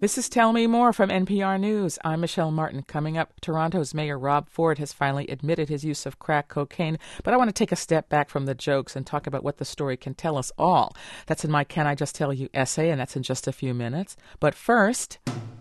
This is Tell Me More from NPR News. I'm Michelle Martin. Coming up, Toronto's Mayor Rob Ford has finally admitted his use of crack cocaine, but I want to take a step back from the jokes and talk about what the story can tell us all. That's in my Can I Just Tell You essay, and that's in just a few minutes. But first,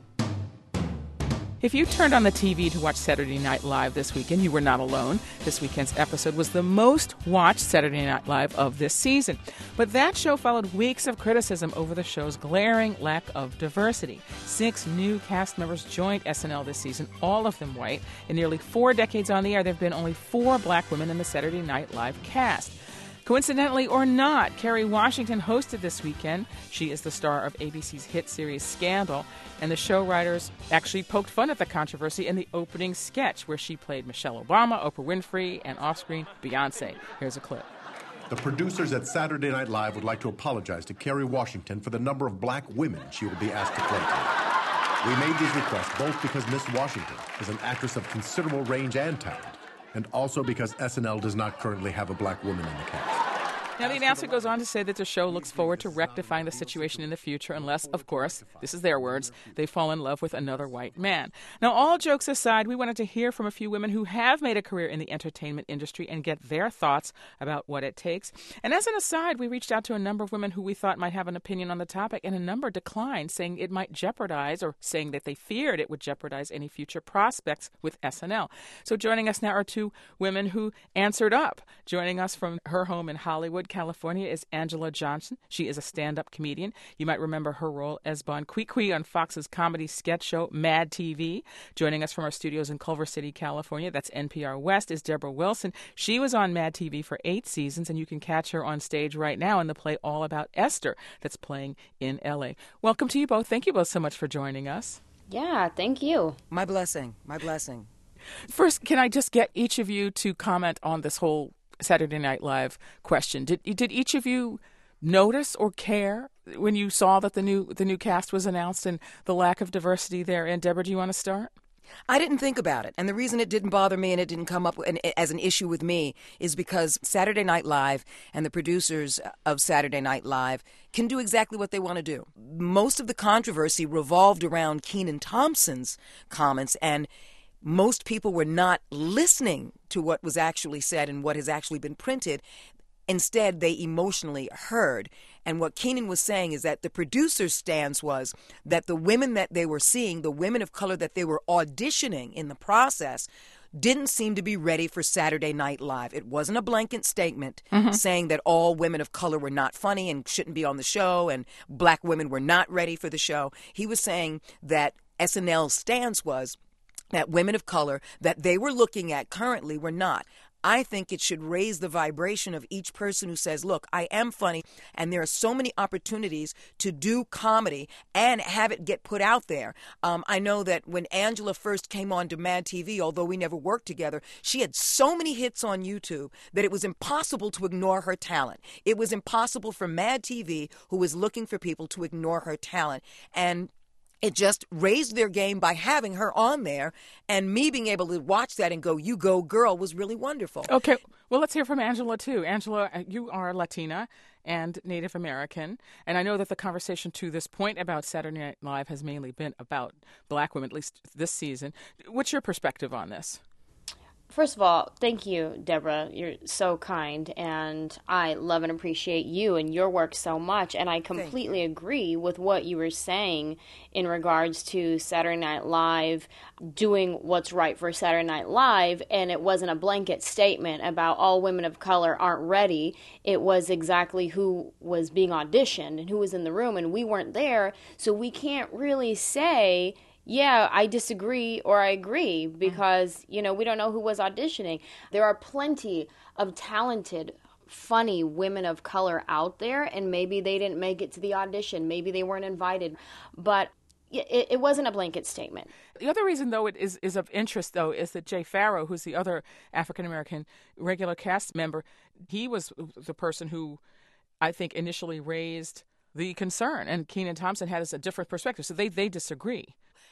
if you turned on the TV to watch Saturday Night Live this weekend, you were not alone. This weekend's episode was the most watched Saturday Night Live of this season. But that show followed weeks of criticism over the show's glaring lack of diversity. 6 new cast members joined SNL this season, all of them white. In nearly 4 decades on the air, there have been only 4 black women in the Saturday Night Live cast. Coincidentally or not, Kerry Washington hosted this weekend. She is the star of ABC's hit series Scandal, and the show writers actually poked fun at the controversy in the opening sketch where she played Michelle Obama, Oprah Winfrey, and off-screen Beyonce. Here's a clip. The producers at Saturday Night Live would like to apologize to Kerry Washington for the number of black women she will be asked to play tonight. We made these requests both because Miss Washington is an actress of considerable range and talent, and also because SNL does not currently have a black woman in the cast. Now, the announcer goes on to say that the show looks forward to rectifying the situation in the future unless, of course, this is their words, they fall in love with another white man. Now, all jokes aside, we wanted to hear from a few women who have made a career in the entertainment industry and get their thoughts about what it takes. And as an aside, we reached out to a number of women who we thought might have an opinion on the topic, and a number declined, saying it might jeopardize, or saying that they feared it would jeopardize any future prospects with SNL. So joining us now are 2 women who answered up. Joining us from her home in Hollywood, California, is Angela Johnson. She is a stand-up comedian. You might remember her role as Bon Qui Qui on Fox's comedy sketch show Mad TV. Joining us from our studios in Culver City, California, that's NPR West, is Deborah Wilson. She was on Mad TV for 8 seasons, and you can catch her on stage right now in the play All About Esther that's playing in L.A. Welcome to you both. Thank you both so much for joining us. Yeah, thank you. My blessing. My blessing. First, can I just get each of you to comment on this whole Saturday Night Live question? Did each of you notice or care when you saw that the new cast was announced and the lack of diversity therein? Deborah, do you want to start? I didn't think about it. And the reason it didn't bother me and it didn't come up as an issue with me is because Saturday Night Live and the producers of Saturday Night Live can do exactly what they want to do. Most of the controversy revolved around Kenan Thompson's comments, and most people were not listening to what was actually said and what has actually been printed. Instead, they emotionally heard. And what Kenan was saying is that the producer's stance was that the women that they were seeing, the women of color that they were auditioning in the process, didn't seem to be ready for Saturday Night Live. It wasn't a blanket statement saying that all women of color were not funny and shouldn't be on the show and black women were not ready for the show. He was saying that SNL's stance was that women of color that they were looking at currently were not. I think it should raise the vibration of each person who says, look, I am funny, and there are so many opportunities to do comedy and have it get put out there. I know that when Angela first came on to Mad TV, although we never worked together, she had so many hits on YouTube that it was impossible to ignore her talent. It was impossible for Mad TV, who was looking for people, to ignore her talent. And it just raised their game by having her on there, and me being able to watch that and go, you go, girl, was really wonderful. Okay, well, let's hear from Angela, too. Angela, you are Latina and Native American, and I know that the conversation to this point about Saturday Night Live has mainly been about black women, at least this season. What's your perspective on this? First of all, thank you, Deborah. You're so kind, and I love and appreciate you and your work so much, and I completely agree with what you were saying in regards to Saturday Night Live doing what's right for Saturday Night Live, and it wasn't a blanket statement about all women of color aren't ready. It was exactly who was being auditioned and who was in the room, and we weren't there, so we can't really say, yeah, I disagree or I agree because, we don't know who was auditioning. There are plenty of talented, funny women of color out there, and maybe they didn't make it to the audition. Maybe they weren't invited. But it wasn't a blanket statement. The other reason, though, it is of interest, though, is that Jay Farrow, who's the other African-American regular cast member, he was the person who I think initially raised the concern, and Kenan Thompson has a different perspective. So they disagree.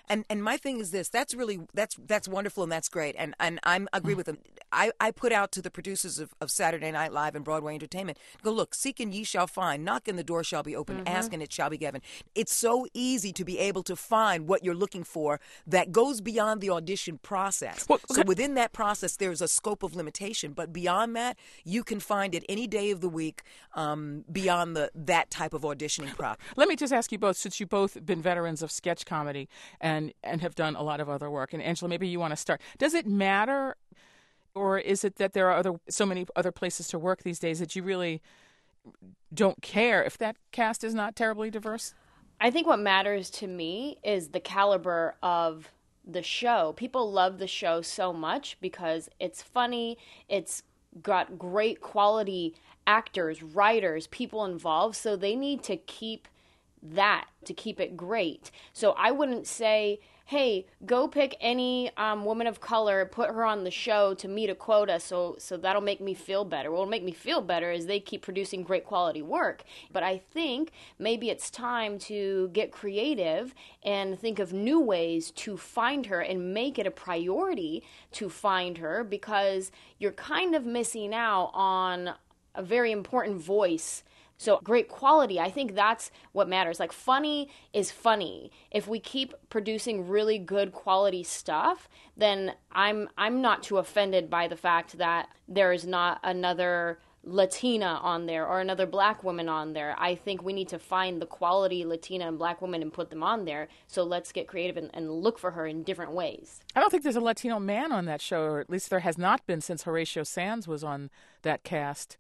And my thing is this: that's wonderful and that's great. And I agree with them. I put out to the producers of Saturday Night Live and Broadway Entertainment, go, look, seek and ye shall find, knock and the door shall be open, ask and it shall be given. It's so easy to be able to find what you're looking for that goes beyond the audition process. Well, so within that process, there's a scope of limitation, but beyond that, you can find it any day of the week beyond that type of auditioning process. Let me just ask you both, since you've both been veterans of sketch comedy and have done a lot of other work, and Angela, maybe you want to start. Does it matter, or is it that there are so many other places to work these days that you really don't care if that cast is not terribly diverse? I think what matters to me is the caliber of the show. People love the show so much because it's funny, it's got great quality actors, writers, people involved, so they need to keep that to keep it great. So I wouldn't say, hey, go pick any woman of color, put her on the show to meet a quota, so that'll make me feel better. What'll make me feel better is they keep producing great quality work. But I think maybe it's time to get creative and think of new ways to find her and make it a priority to find her, because you're kind of missing out on a very important voice. So great quality, I think that's what matters. Like, funny is funny. If we keep producing really good quality stuff, then I'm not too offended by the fact that there is not another Latina on there or another black woman on there. I think we need to find the quality Latina and black women and put them on there. So let's get creative and look for her in different ways. I don't think there's a Latino man on that show, or at least there has not been since Horatio Sands was on that cast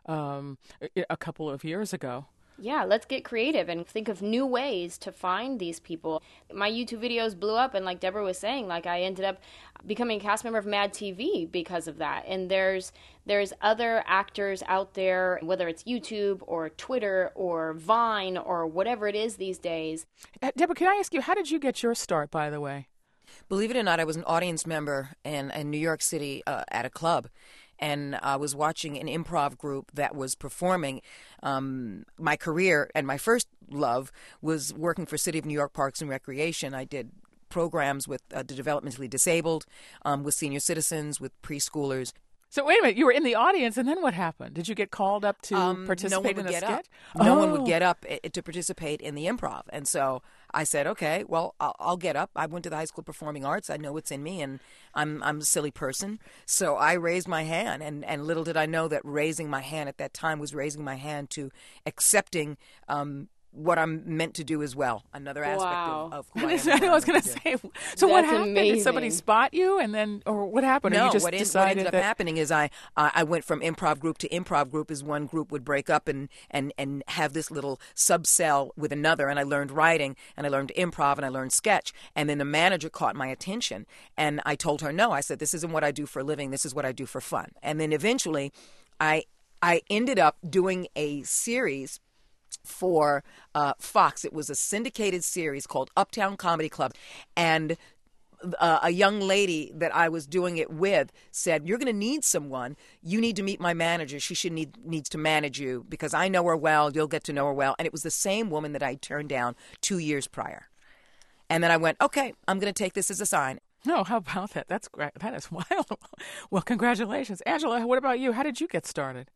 a couple of years ago. Yeah, let's get creative and think of new ways to find these people. My YouTube videos blew up, and like Deborah was saying, like, I ended up becoming a cast member of Mad TV because of that. And there's other actors out there, whether it's YouTube or Twitter or Vine or whatever it is these days. Deborah, can I ask you, how did you get your start, by the way? Believe it or not, I was an audience member in New York City at a club. And I was watching an improv group that was performing. My career and my first love was working for City of New York Parks and Recreation. I did programs with the developmentally disabled, with senior citizens, with preschoolers. So wait a minute, you were in the audience, and then what happened? Did you get called up to participate in a sketch? No one would get up to participate in the improv. And so I said, okay, well, I'll get up. I went to the High School of Performing Arts. I know what's in me, and I'm a silly person. So I raised my hand, and little did I know that raising my hand at that time was raising my hand to accepting what I'm meant to do as well. Another aspect of who I am. I was going to say. So what happened? Amazing. Did somebody spot you, and then, or what happened? No, or you just what decided ended up happening is I went from improv group to improv group, as one group would break up and have this little sub-cell with another, and I learned writing, and I learned improv, and I learned sketch, and then the manager caught my attention, and I told her no. I said, this isn't what I do for a living, this is what I do for fun. And then eventually I ended up doing a series for Fox. It was a syndicated series called Uptown Comedy Club, and a young lady that I was doing it with said, you're going to need someone. You need to meet my manager. She needs to manage you because I know her well. You'll get to know her well. And it was the same woman that I turned down 2 years prior. And then I went, okay, I'm going to take this as a sign. No, how about that? That's great. That is wild. Well, congratulations. Angela, what about you? How did you get started?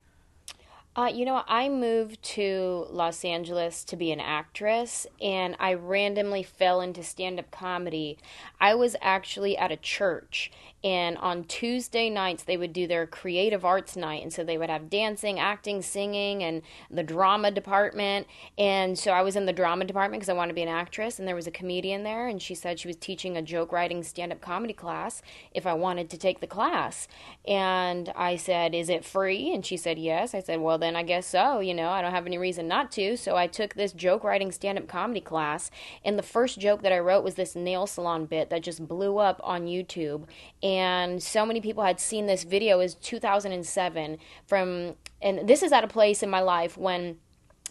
I moved to Los Angeles to be an actress, and I randomly fell into stand-up comedy. I was actually at a church, and on Tuesday nights they would do their creative arts night, and so they would have dancing, acting, singing, and the drama department. And so I was in the drama department because I wanted to be an actress, and there was a comedian there, and she said she was teaching a joke writing stand-up comedy class if I wanted to take the class. And I said, is it free? And she said, yes. I said, well, then I guess so. I don't have any reason not to. So I took this joke writing stand-up comedy class, and the first joke that I wrote was this nail salon bit that just blew up on YouTube. And so many people had seen this video. It was 2007 and this is at a place in my life when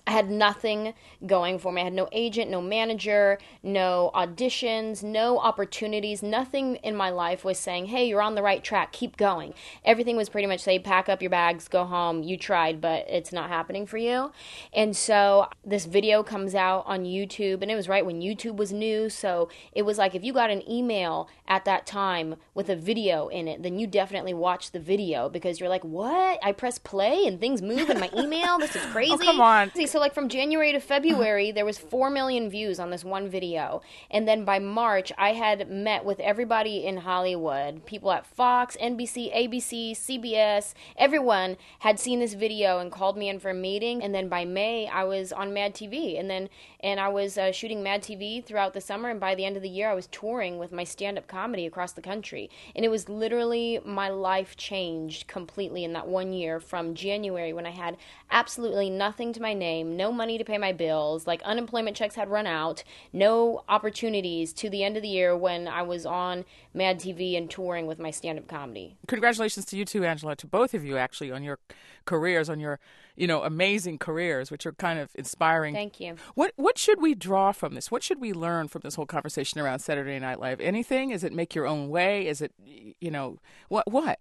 I had nothing going for me. I had no agent, no manager, no auditions, no opportunities. Nothing in my life was saying, hey, you're on the right track, keep going. Everything was pretty much say, pack up your bags, go home. You tried, but it's not happening for you. And so this video comes out on YouTube, and it was right when YouTube was new. So it was like if you got an email at that time with a video in it, then you definitely watch the video because you're like, what? I press play and things move in my email? This is crazy. Oh, come on. So like from January to February, there was 4 million views on this one video. And then by March, I had met with everybody in Hollywood, people at Fox, NBC, ABC, CBS. Everyone had seen this video and called me in for a meeting. And then by May, I was on Mad TV. And I was shooting Mad TV throughout the summer. And by the end of the year, I was touring with my stand-up comedy across the country. And it was literally, my life changed completely in that 1 year from January when I had absolutely nothing to my name, no money to pay my bills, like unemployment checks had run out, no opportunities, to the end of the year when I was on Mad TV and touring with my stand-up comedy. Congratulations to you too, Angela, to both of you actually on your careers, on your, amazing careers, which are kind of inspiring. Thank you. What should we draw from this? What should we learn from this whole conversation around Saturday Night Live? Anything? Is it make your own way? Is it, what?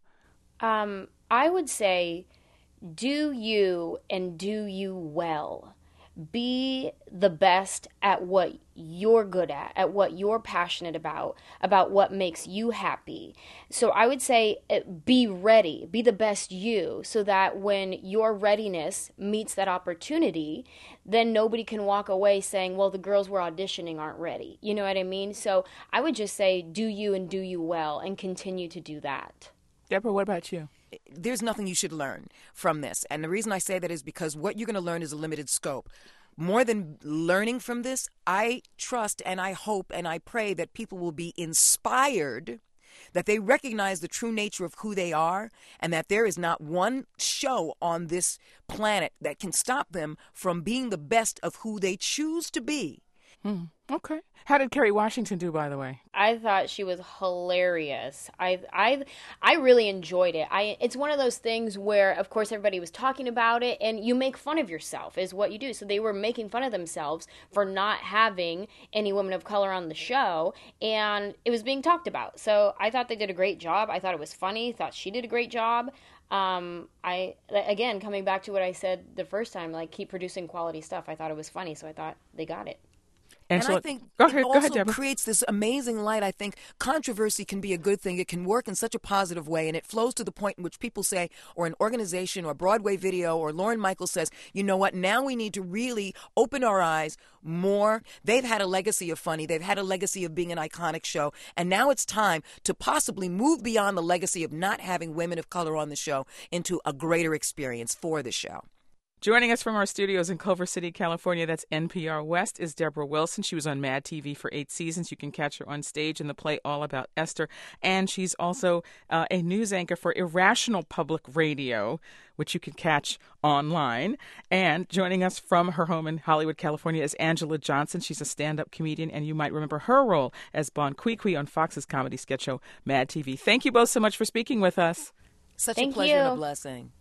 I would say, do you and do you well. Be the best at what you're good at what you're passionate about what makes you happy. So I would say be ready, be the best you, so that when your readiness meets that opportunity, then nobody can walk away saying, well, the girls we're auditioning aren't ready. You know what I mean? So I would just say do you and do you well and continue to do that. Deborah, what about you? There's nothing you should learn from this. And the reason I say that is because what you're going to learn is a limited scope. More than learning from this, I trust and I hope and I pray that people will be inspired, that they recognize the true nature of who they are, and that there is not one show on this planet that can stop them from being the best of who they choose to be. Okay. How did Kerry Washington do, by the way? I thought she was hilarious. I really enjoyed it. It's one of those things where, of course, everybody was talking about it, and you make fun of yourself is what you do. So they were making fun of themselves for not having any women of color on the show, and it was being talked about. So I thought they did a great job. I thought it was funny. Thought she did a great job. Again, coming back to what I said the first time, like, keep producing quality stuff. I thought it was funny, so I thought they got it. Angela, and I think it also Deborah. creates this amazing light. I think controversy can be a good thing. It can work in such a positive way, and it flows to the point in which people say, or an organization or Broadway Video or Lorne Michaels says, you know what, now we need to really open our eyes more. They've had a legacy of funny. They've had a legacy of being an iconic show, and now it's time to possibly move beyond the legacy of not having women of color on the show into a greater experience for the show. Joining us from our studios in Culver City, California, that's NPR West, is Deborah Wilson. She was on Mad TV for 8 seasons. You can catch her on stage in the play All About Esther. And she's also a news anchor for Irrational Public Radio, which you can catch online. And joining us from her home in Hollywood, California, is Angela Johnson. She's a stand-up comedian, and you might remember her role as Bon Qui Qui on Fox's comedy sketch show, Mad TV. Thank you both so much for speaking with us. Such a pleasure and a blessing.